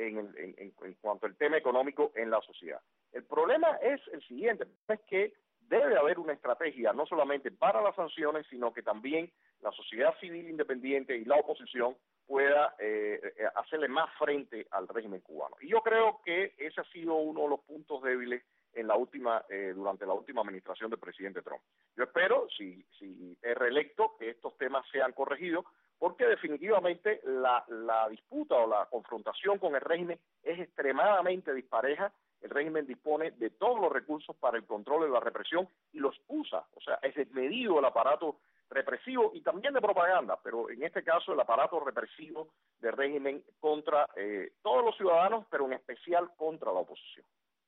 en cuanto al tema económico en la sociedad. El problema es el siguiente, es que debe haber una estrategia no solamente para las sanciones, sino que también la sociedad civil independiente y la oposición pueda hacerle más frente al régimen cubano. Y yo creo que ese ha sido uno de los puntos débiles en la última durante la última administración del presidente Trump. Yo espero, si es reelecto, que estos temas sean corregidos, porque definitivamente la disputa o la confrontación con el régimen es extremadamente dispareja. El régimen dispone de todos los recursos para el control de la represión y los usa, o sea, es desmedido el aparato represivo y también de propaganda, pero en este caso el aparato represivo del régimen contra todos los ciudadanos, pero en especial contra la oposición.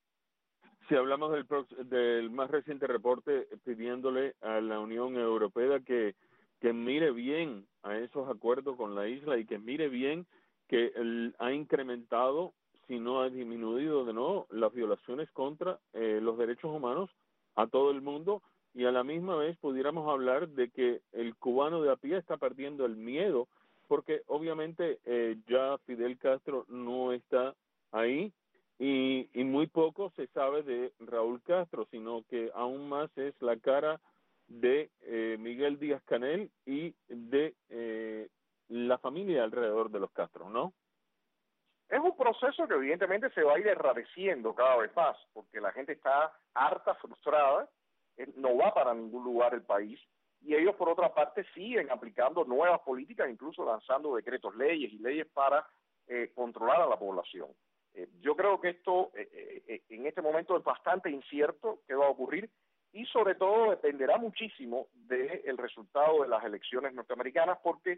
Si hablamos del más reciente reporte pidiéndole a la Unión Europea que mire bien a esos acuerdos con la isla y que mire bien que ha incrementado, si no ha disminuido de nuevo, las violaciones contra los derechos humanos a todo el mundo, y a la misma vez pudiéramos hablar de que el cubano de a pie está perdiendo el miedo, porque obviamente ya Fidel Castro no está ahí, y muy poco se sabe de Raúl Castro, sino que aún más es la cara de Miguel Díaz-Canel y de la familia alrededor de los Castro, ¿no? Es un proceso que evidentemente se va a ir enrareciendo cada vez más, porque la gente está harta, frustrada, no va para ningún lugar el país, y ellos por otra parte siguen aplicando nuevas políticas, incluso lanzando decretos leyes y leyes para controlar a la población. Yo creo que esto en este momento es bastante incierto qué va a ocurrir, y sobre todo dependerá muchísimo del resultado de las elecciones norteamericanas, porque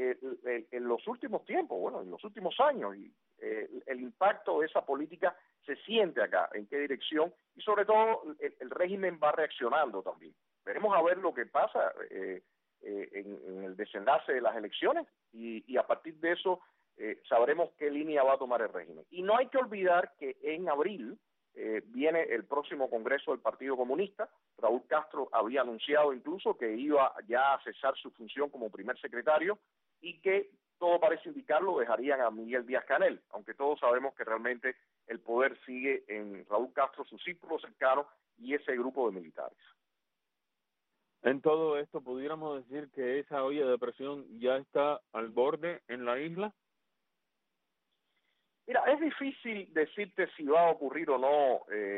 en los últimos tiempos, bueno, en los últimos años, el impacto de esa política se siente acá, en qué dirección, y sobre todo el régimen va reaccionando también. Veremos a ver lo que pasa en el desenlace de las elecciones, y a partir de eso sabremos qué línea va a tomar el régimen. Y no hay que olvidar que en abril viene el próximo Congreso del Partido Comunista. Raúl Castro había anunciado incluso que iba ya a cesar su función como primer secretario, y que todo parece indicarlo dejarían a Miguel Díaz-Canel, aunque todos sabemos que realmente el poder sigue en Raúl Castro, su círculo cercano y ese grupo de militares. En todo esto, ¿pudiéramos decir que esa olla de presión ya está al borde en la isla? Mira, es difícil decirte si va a ocurrir o no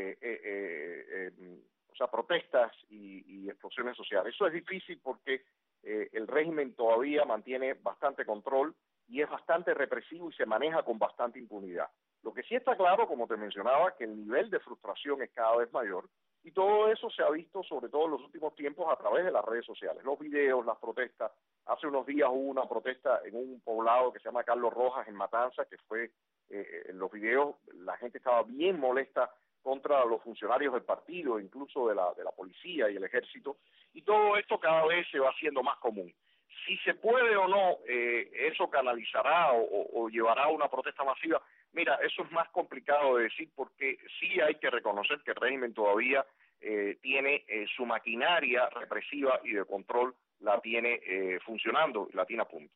o sea, protestas y explosiones sociales. Eso es difícil porque el régimen todavía mantiene bastante control y es bastante represivo y se maneja con bastante impunidad. Lo que sí está claro, como te mencionaba, que el nivel de frustración es cada vez mayor, y todo eso se ha visto sobre todo en los últimos tiempos a través de las redes sociales, los videos, las protestas. Hace unos días hubo una protesta en un poblado que se llama Carlos Rojas, en Matanzas, que fue, en los videos la gente estaba bien molesta contra los funcionarios del partido, incluso de la policía y el ejército, y todo esto cada vez se va haciendo más común. Si se puede o no, eso canalizará o llevará a una protesta masiva. Mira, eso es más complicado de decir, porque sí hay que reconocer que el régimen todavía tiene su maquinaria represiva y de control, la tiene funcionando, la tiene a punto.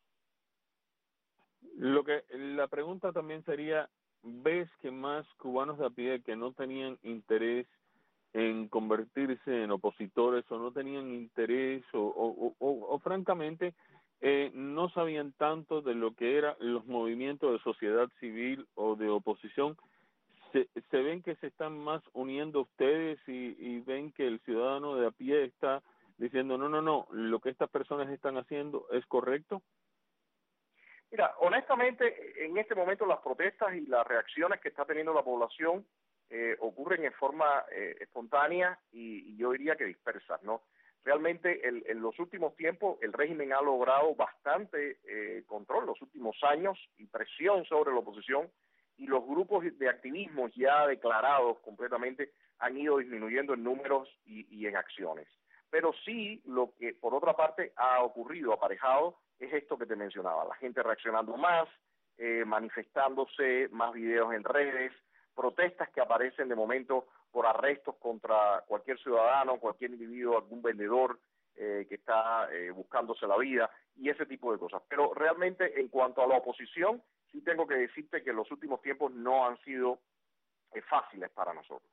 La pregunta también sería, ¿ves que más cubanos de a pie que no tenían interés en convertirse en opositores o no tenían interés o francamente no sabían tanto de lo que eran los movimientos de sociedad civil o de oposición, se ven que se están más uniendo ustedes y ven que el ciudadano de a pie está diciendo, no, lo que estas personas están haciendo es correcto? Mira, honestamente, en este momento las protestas y las reacciones que está teniendo la población ocurren en forma espontánea y yo diría que dispersas, ¿no? Realmente en los últimos tiempos el régimen ha logrado bastante control, los últimos años, y presión sobre la oposición, y los grupos de activismo ya declarados completamente han ido disminuyendo en números y en acciones. Pero sí, lo que por otra parte ha ocurrido, aparejado, es esto que te mencionaba, la gente reaccionando más, manifestándose, más videos en redes, protestas que aparecen de momento por arrestos contra cualquier ciudadano, cualquier individuo, algún vendedor que está buscándose la vida y ese tipo de cosas. Pero realmente en cuanto a la oposición, sí tengo que decirte que los últimos tiempos no han sido fáciles para nosotros.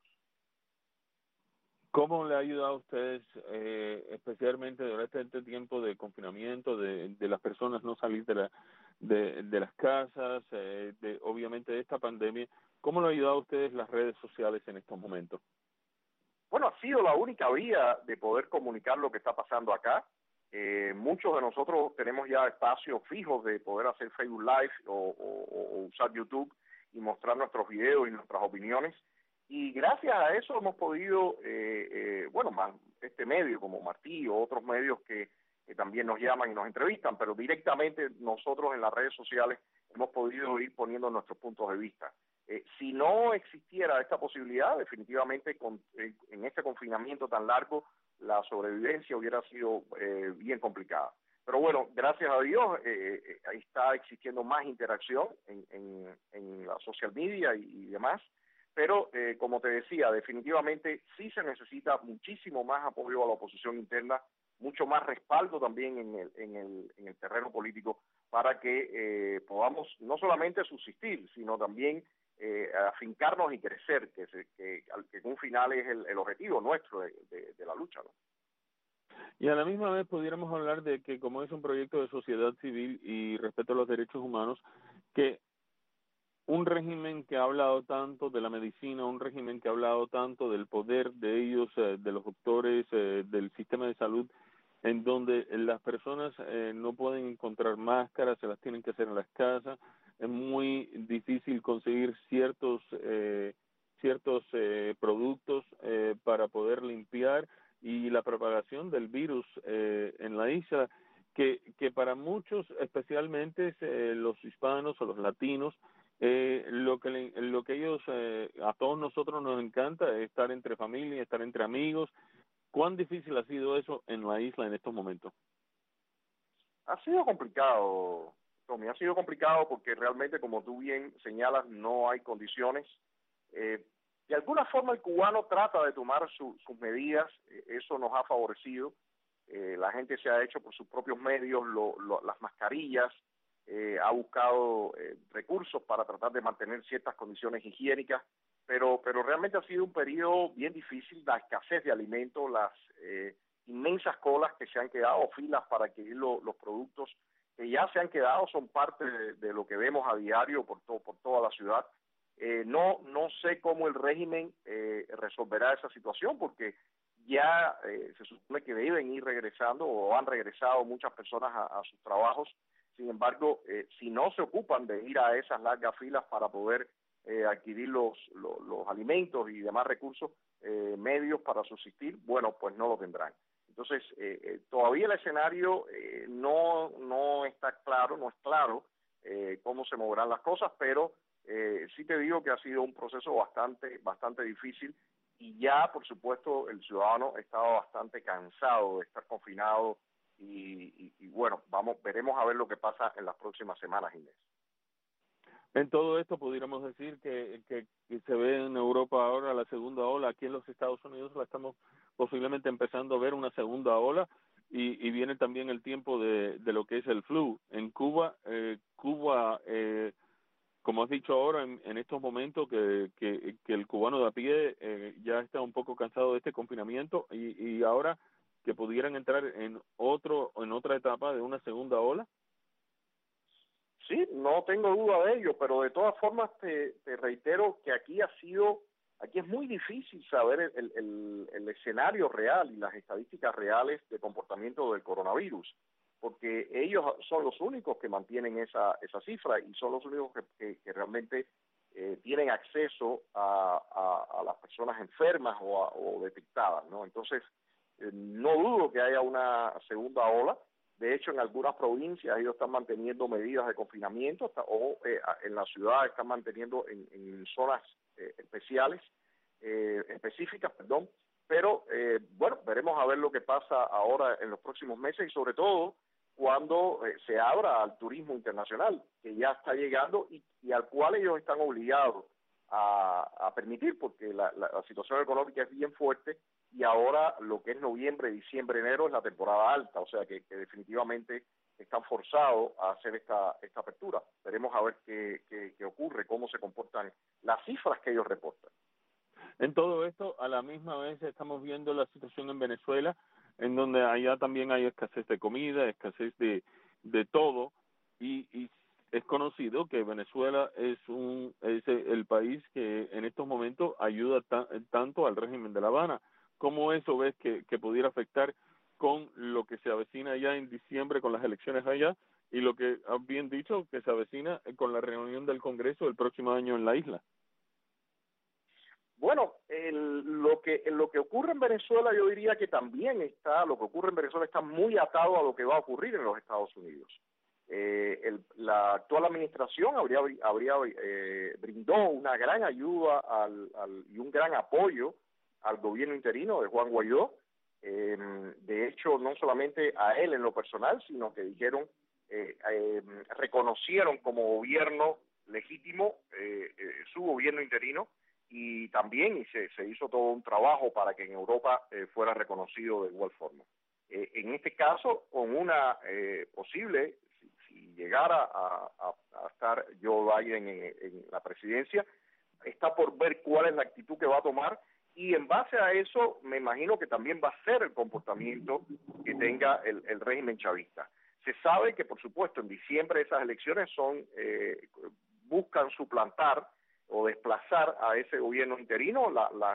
¿Cómo le ha ayudado a ustedes, especialmente durante este tiempo de confinamiento, de las personas no salir de las casas, obviamente de esta pandemia? ¿Cómo le ha ayudado a ustedes las redes sociales en estos momentos? Bueno, ha sido la única vía de poder comunicar lo que está pasando acá. Muchos de nosotros tenemos ya espacios fijos de poder hacer Facebook Live o usar YouTube y mostrar nuestros videos y nuestras opiniones. Y gracias a eso hemos podido, más este medio como Martí o otros medios que también nos llaman y nos entrevistan, pero directamente nosotros en las redes sociales hemos podido ir poniendo nuestros puntos de vista. Si no existiera esta posibilidad, definitivamente en este confinamiento tan largo, la sobrevivencia hubiera sido bien complicada. Pero bueno, gracias a Dios está existiendo más interacción en la social media y demás. Pero, como te decía, definitivamente sí se necesita muchísimo más apoyo a la oposición interna, mucho más respaldo también en el terreno político para que podamos no solamente subsistir, sino también afincarnos y crecer, que en un final es el objetivo nuestro de la lucha, ¿no? Y a la misma vez pudiéramos hablar de que como es un proyecto de sociedad civil y respeto a los derechos humanos, que un régimen que ha hablado tanto de la medicina, un régimen que ha hablado tanto del poder de ellos, de los doctores, del sistema de salud, en donde las personas no pueden encontrar máscaras, se las tienen que hacer en las casas, es muy difícil conseguir ciertos productos para poder limpiar, y la propagación del virus en la isla, que para muchos, especialmente los hispanos o los latinos, lo que ellos, a todos nosotros nos encanta es estar entre familia, estar entre amigos. ¿Cuán difícil ha sido eso en la isla en estos momentos? Ha sido complicado, Tommy, ha sido complicado porque realmente, como tú bien señalas, no hay condiciones. De alguna forma el cubano trata de tomar sus medidas, eso nos ha favorecido. La gente se ha hecho por sus propios medios las mascarillas, ha buscado recursos para tratar de mantener ciertas condiciones higiénicas, pero realmente ha sido un periodo bien difícil, la escasez de alimentos, las inmensas colas que se han quedado, filas para adquirir los productos que ya se han quedado, son parte de lo que vemos a diario por toda la ciudad. No sé cómo el régimen resolverá esa situación, porque ya se supone que deben ir regresando o han regresado muchas personas a sus trabajos. Sin embargo, si no se ocupan de ir a esas largas filas para poder adquirir los alimentos y demás recursos medios para subsistir, bueno, pues no lo tendrán. Entonces, todavía el escenario no está claro, no es claro cómo se moverán las cosas, pero sí te digo que ha sido un proceso bastante difícil, y ya, por supuesto, el ciudadano estaba bastante cansado de estar confinado y bueno, veremos a ver lo que pasa en las próximas semanas, Inés. En todo esto pudiéramos decir que se ve en Europa ahora la segunda ola. Aquí en los Estados Unidos la estamos posiblemente empezando a ver una segunda ola, y viene también el tiempo de lo que es el flu. En Cuba, como has dicho ahora, en estos momentos que el cubano de a pie ya está un poco cansado de este confinamiento, y ahora que pudieran entrar en otra etapa de una segunda ola. Sí, no tengo duda de ello, pero de todas formas te reitero que aquí que es muy difícil saber el escenario real y las estadísticas reales de comportamiento del coronavirus, porque ellos son los únicos que mantienen esa cifra y son los únicos que realmente tienen acceso a las personas enfermas o detectadas, ¿no? Entonces, no dudo que haya una segunda ola. De hecho, en algunas provincias ellos están manteniendo medidas de confinamiento en la ciudad están manteniendo en zonas específicas, pero bueno, veremos a ver lo que pasa ahora en los próximos meses y sobre todo cuando se abra al turismo internacional, que ya está llegando y al cual ellos están obligados a permitir, porque la situación económica es bien fuerte y ahora lo que es noviembre, diciembre, enero es la temporada alta, o sea que definitivamente están forzados a hacer esta apertura. Veremos a ver qué ocurre, cómo se comportan las cifras que ellos reportan. En todo esto, a la misma vez estamos viendo la situación en Venezuela, en donde allá también hay escasez de comida, escasez de todo, y es conocido que Venezuela es el país que en estos momentos ayuda tanto al régimen de La Habana. ¿Cómo eso ves que pudiera afectar con lo que se avecina ya en diciembre con las elecciones allá y lo que has bien dicho que se avecina con la reunión del Congreso el próximo año en la isla? Bueno, lo que ocurre en Venezuela, yo diría que también lo que ocurre en Venezuela está muy atado a lo que va a ocurrir en los Estados Unidos. La actual administración brindó una gran ayuda y un gran apoyo al gobierno interino de Juan Guaidó. De hecho, no solamente a él en lo personal, sino que reconocieron como gobierno legítimo su gobierno interino y también se hizo todo un trabajo para que en Europa fuera reconocido de igual forma. En este caso, con una posible, si llegara a estar Joe Biden en la presidencia, está por ver cuál es la actitud que va a tomar y en base a eso me imagino que también va a ser el comportamiento que tenga el régimen chavista. Se sabe que, por supuesto, en diciembre esas elecciones buscan suplantar o desplazar a ese gobierno interino,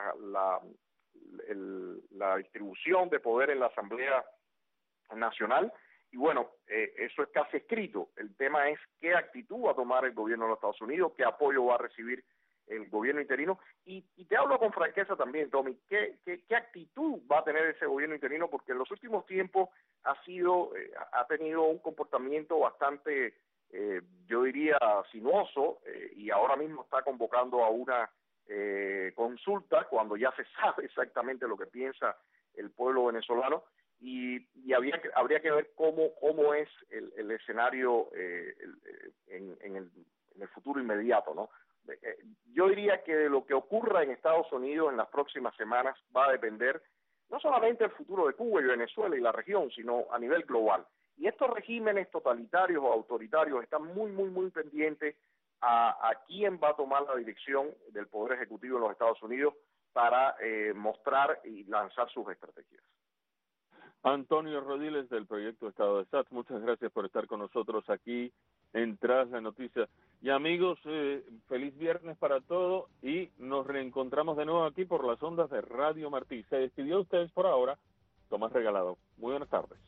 la distribución de poder en la Asamblea Nacional, y bueno, eso es casi escrito. El tema es qué actitud va a tomar el gobierno de los Estados Unidos, qué apoyo va a recibir el gobierno interino, y te hablo con franqueza también, Tommy, ¿qué actitud va a tener ese gobierno interino? Porque en los últimos tiempos ha tenido un comportamiento bastante, yo diría, sinuoso, y ahora mismo está convocando a una consulta cuando ya se sabe exactamente lo que piensa el pueblo venezolano, y habría que ver cómo es el escenario en el futuro inmediato, ¿no? Yo diría que de lo que ocurra en Estados Unidos en las próximas semanas va a depender no solamente el futuro de Cuba y Venezuela y la región, sino a nivel global. Y estos regímenes totalitarios o autoritarios están muy, muy, muy pendientes a quién va a tomar la dirección del Poder Ejecutivo en los Estados Unidos para mostrar y lanzar sus estrategias. Antonio Rodiles del Proyecto Estado de SAT, muchas gracias por estar con nosotros aquí en Tras la Noticia. Y amigos, feliz viernes para todos y nos reencontramos de nuevo aquí por las ondas de Radio Martí. Se despidió de ustedes por ahora, Tomás Regalado. Muy buenas tardes.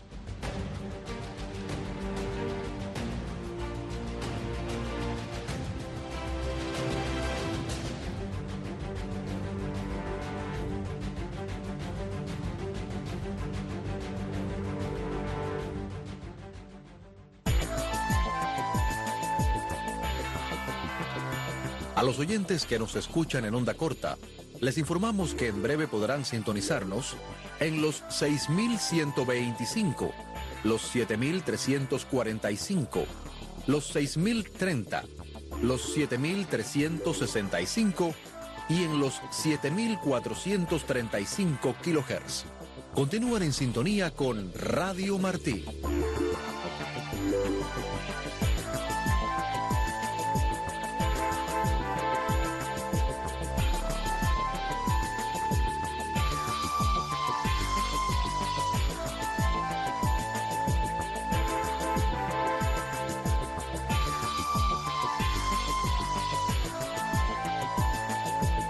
A los oyentes que nos escuchan en onda corta, les informamos que en breve podrán sintonizarnos en los 6.125, los 7.345, los 6.030, los 7.365 y en los 7.435 kHz. Continúan en sintonía con Radio Martí.